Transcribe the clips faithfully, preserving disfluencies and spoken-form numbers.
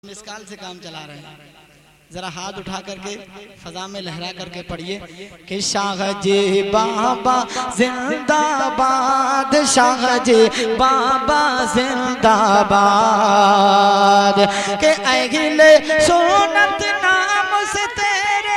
Miss call से काम चला रहे हैं। जरा हाथ उठा करके फजा में लहरा करके पढ़िए कि शाह जी बाबा जिंदाबाद, शाह जी बाबा जिंदाबाद, के अगिले सुन्नत नाम से तेरे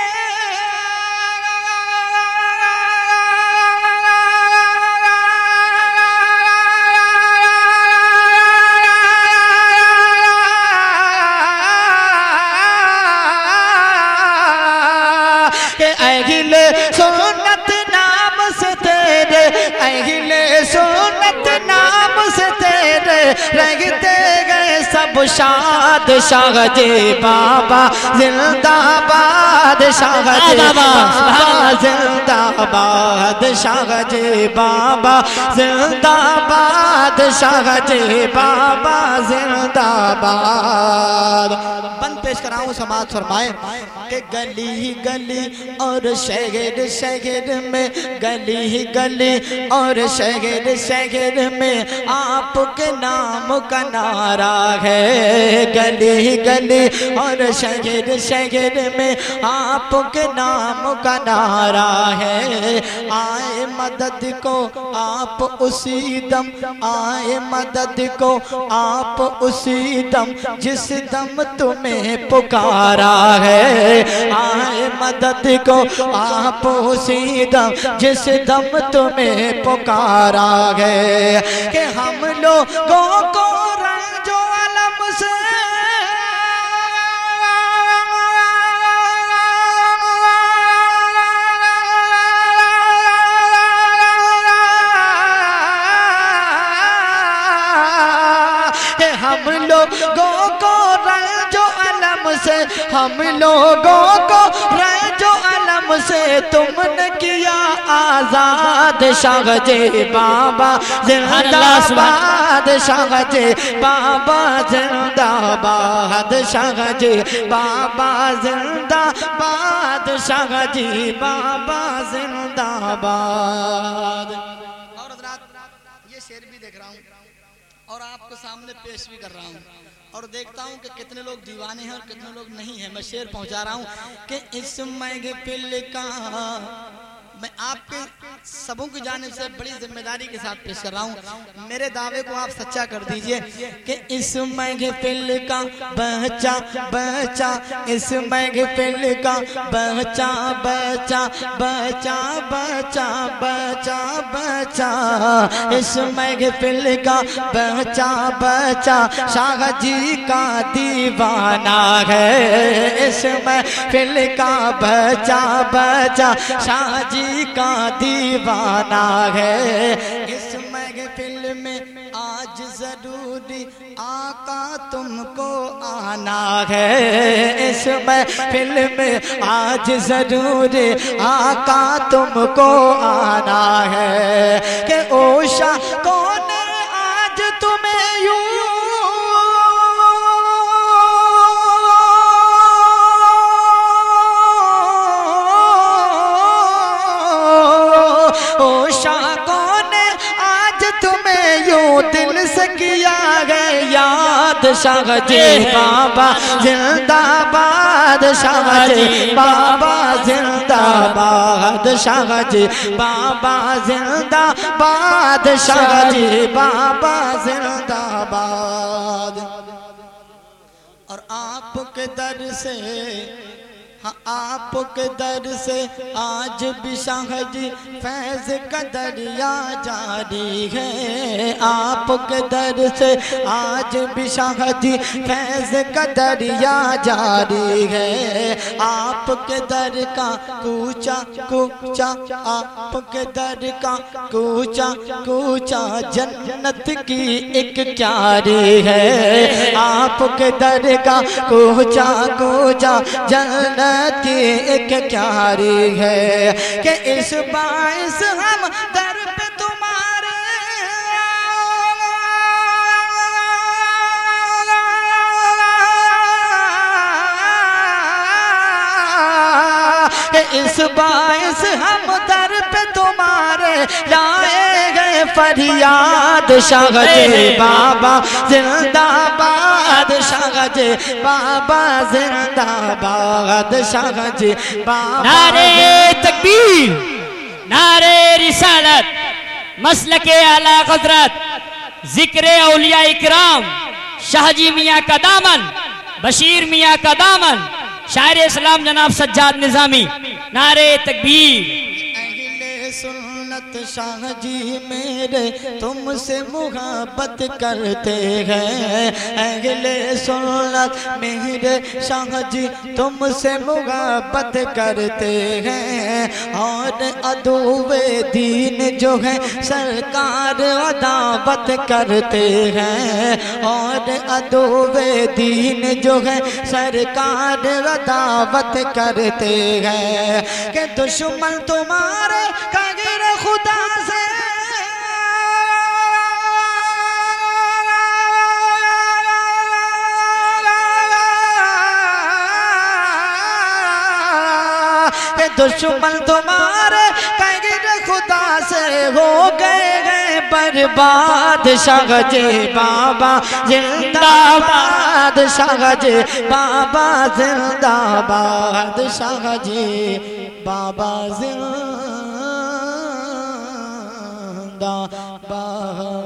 अगिले सुन्नत नाम से तेरे, अगिले सुन्नत नाम से तेरे रहते गए सब शाद। शाह जी बाबा जिंदाबाद, शाह जी बाबा जिंदाबाद, शाह जी बाबा जिंदाबाद, शाह जी बाबा जिंदाबाद। बंद पेश कराऊं समाज फरमाए कि गली गली और शहर शहर में, गली गली और शहर शहर में आपके नाम का नारा है। गली गली और शहर शहर में आपके नाम का नारा है। आए मदद को आप उसी दम, आए मदद को आप उसी दम जिस दम तुम्हें पुकारा है। आए मदद को आप उसी दम जिस दम तुम्हें पुकारा है। कि हम लोगों को रंजो अलम से हम लोगों को रंजो अलम से, हम लोगों को रंजो अलम से तुमने किया आजाद। शाह जी बाबा जिंदाबाद, शाह जी बाबा जिंदाबाद, शाह जी बाबा जिंदाबाद, शाह जी बाबा जिंदाबाद। और हज़रात ये शेर भी देख रहा हूँ और आपको सामने पेश भी कर रहा हूँ और देखता हूँ कि कितने लोग दीवाने हैं और कितने लोग नहीं हैं। मैं शेर पहुँचा रहा हूँ कि इस महफिल का मैं आपके सबों की जानिब से बड़ी जिम्मेदारी के साथ पेश कर रहा हूँ। मेरे दावे को आप सच्चा कर दीजिए कि इस महफिल का बच्चा बच्चा, इस महफिल का बच्चा बच्चा बच्चा बच्चा बच्चा बच्चा, इस महफिल का बच्चा बच्चा शाह जी का दीवाना है। इस महफिल का बच्चा बच्चा शाह जी का दीवाना है। इस महफिल में आज जरूरी आका तुमको आना है। इस महफिल में आज जरूरी आका तुमको आना है। कि ओशा कौन आज तुम्हें यूं दिल से किया है याद। शाह जी बाबा जिंदाबाद, शाह जी बाबा जिंदाबाद, शाह जी बाबा जिंदाबाद, शाह जी बाबा जिंदाबाद। और आपके दर से, हाँ आपके दर से आज भी शाह जी फैज़ का दरिया जारी है। आपके दर से आज भी शाह जी फैज़ का दरिया जारी है। आपके दर का कूचा कूचा, आपके दर का कूचा कूचा जन्नत की एक क्यारी है। आपके दर का कूचा कूचा जन्नत की एक क्यारी है। कि इस बाइस हम दर पे तुम्हारे इस बाइस हम दर पे तुम्हारे लाए गए फरियाद। शाह जी बाबा जिंदाबाद, शाह जी बाबा जिंदाबाद शाह जी बाबा। नारे तकबीर, नारे रिसालत, मसलके आला क़दरत, जिक्र औलिया इकराम, शाहजी मियाँ का दामन, बशीर मियाँ का दामन, शायर इस्लाम जनाब सज्जाद निजामी। नारे तकबीर। सुन्नत शाह जी मेरे तुमसे मुहब्बत करते हैं, अहले सुन्नत मेरे शाह जी तुमसे मुहब्बत करते हैं। और अदुवे दीन जो है सरकार अदावत करते हैं, और अदुवे दीन जो है सरकार अदावत करते हैं। कि दुश्मन तुम्हारे खुदा से दुश्मन तुम्हारे कहेंगे खुदा से हो गए हैं बर्बाद शाह जी बाबा जिंदाबाद शाह जी बाबा जिंदाबाद शाह जी बाबा जिंदाबाद।